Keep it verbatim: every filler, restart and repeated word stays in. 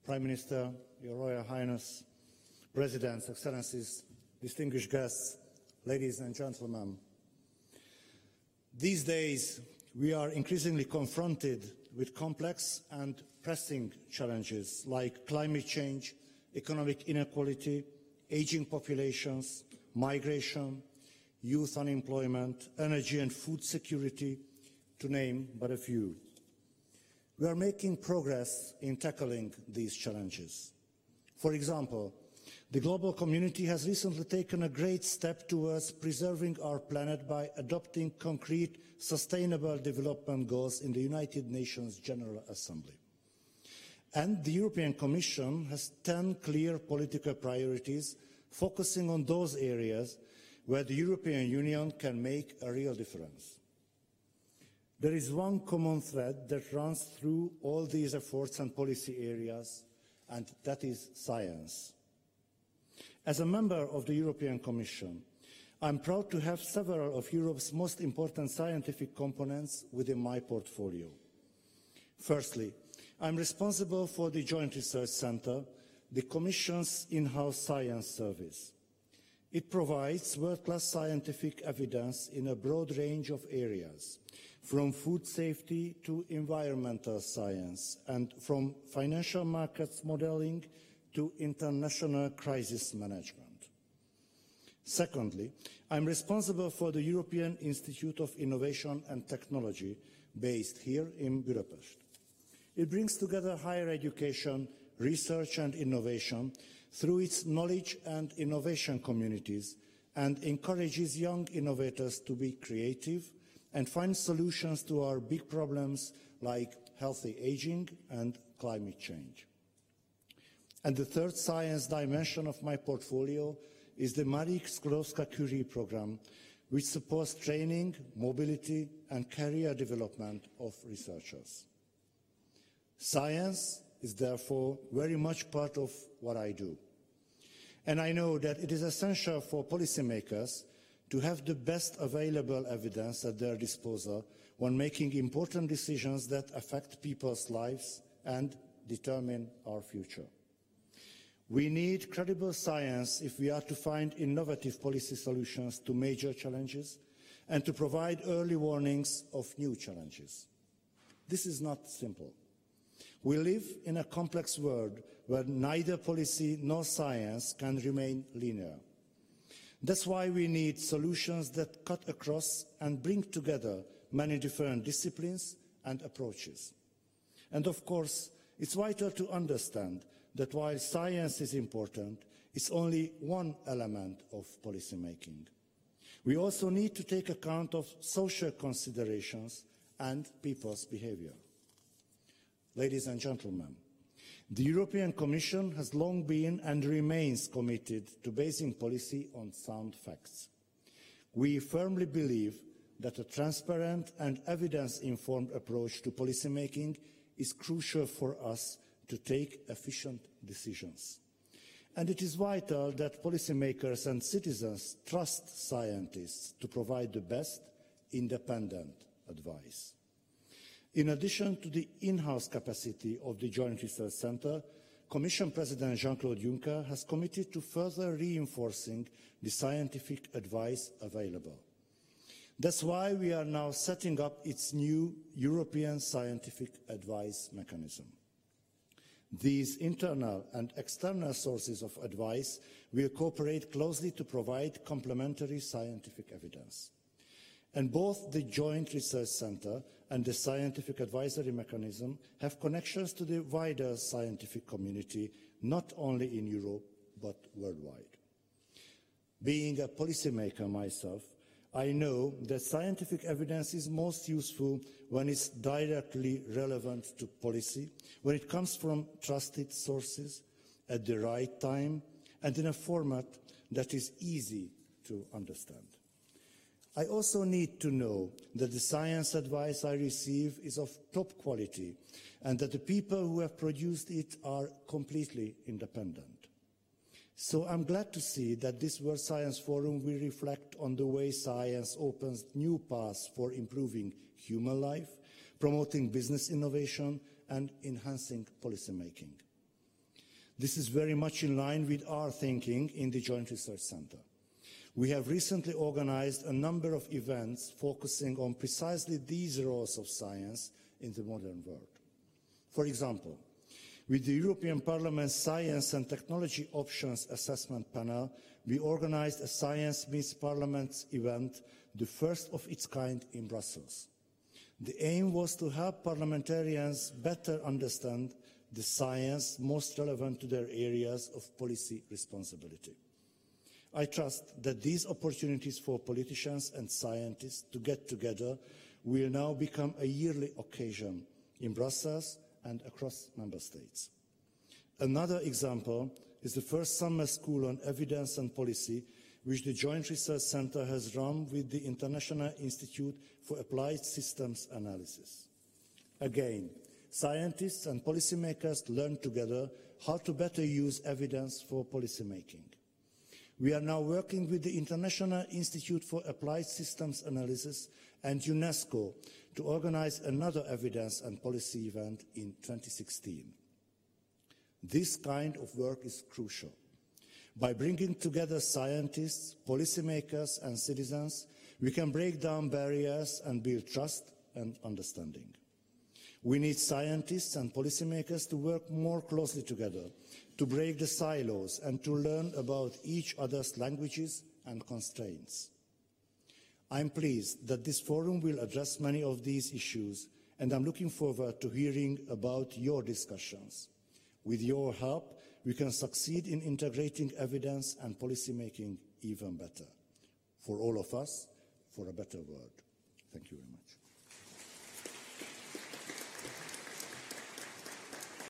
Prime Minister, Your Royal Highness, Presidents, Excellencies, distinguished guests, ladies and gentlemen. These days, we are increasingly confronted with complex and pressing challenges like climate change, economic inequality, aging populations, migration, youth unemployment, energy and food security, to name but a few. We are making progress in tackling these challenges. For example, the global community has recently taken a great step towards preserving our planet by adopting concrete sustainable development goals in the United Nations General Assembly. And the European Commission has ten clear political priorities focusing on those areas where the European Union can make a real difference. There is one common thread that runs through all these efforts and policy areas, and that is science. As a member of the European Commission, I'm proud to have several of Europe's most important scientific components within my portfolio. Firstly, I'm responsible for the Joint Research Centre, the Commission's in-house science service. It provides world-class scientific evidence in a broad range of areas, from food safety to environmental science, and from financial markets modelling to international crisis management. Secondly, I'm responsible for the European Institute of Innovation and Technology, based here in Budapest. It brings together higher education, research and innovation through its knowledge and innovation communities, and encourages young innovators to be creative and find solutions to our big problems like healthy aging and climate change. And the third science dimension of my portfolio is the Marie Skłodowska-Curie program, which supports training, mobility and career development of researchers. Science is therefore very much part of what I do. And I know that it is essential for policymakers to have the best available evidence at their disposal when making important decisions that affect people's lives and determine our future. We need credible science if we are to find innovative policy solutions to major challenges and to provide early warnings of new challenges. This is not simple. We live in a complex world where neither policy nor science can remain linear. That's why we need solutions that cut across and bring together many different disciplines and approaches. And of course, it's vital to understand that while science is important, it's only one element of policy making. We also need to take account of social considerations and people's behavior. Ladies and gentlemen, the European Commission has long been and remains committed to basing policy on sound facts. We firmly believe that a transparent and evidence-informed approach to policymaking is crucial for us to take efficient decisions. And it is vital that policymakers and citizens trust scientists to provide the best independent advice. In addition to the in-house capacity of the Joint Research Centre, Commission President Jean-Claude Juncker has committed to further reinforcing the scientific advice available. That's why we are now setting up its new European Scientific Advice Mechanism. These internal and external sources of advice will cooperate closely to provide complementary scientific evidence. And both the Joint Research Centre and the Scientific Advisory Mechanism have connections to the wider scientific community, not only in Europe, but worldwide. Being a policymaker myself, I know that scientific evidence is most useful when it's directly relevant to policy, when it comes from trusted sources, at the right time, and in a format that is easy to understand. I also need to know that the science advice I receive is of top quality and that the people who have produced it are completely independent. So I'm glad to see that this World Science Forum will reflect on the way science opens new paths for improving human life, promoting business innovation and enhancing policymaking. This is very much in line with our thinking in the Joint Research Centre. We have recently organized a number of events focusing on precisely these roles of science in the modern world. For example, with the European Parliament's Science and Technology Options Assessment Panel, we organized a Science Meets Parliament event, the first of its kind in Brussels. The aim was to help parliamentarians better understand the science most relevant to their areas of policy responsibility. I trust that these opportunities for politicians and scientists to get together will now become a yearly occasion in Brussels and across member states. Another example is the first summer school on evidence and policy, which the Joint Research Centre has run with the International Institute for Applied Systems Analysis. Again, scientists and policymakers learn together how to better use evidence for policymaking. We are now working with the International Institute for Applied Systems Analysis and UNESCO to organize another evidence and policy event in twenty sixteen. This kind of work is crucial. By bringing together scientists, policymakers and citizens, we can break down barriers and build trust and understanding. We need scientists and policymakers to work more closely together, to break the silos and to learn about each other's languages and constraints. I'm pleased that this forum will address many of these issues, and I'm looking forward to hearing about your discussions. With your help, we can succeed in integrating evidence and policymaking even better. For all of us, for a better world.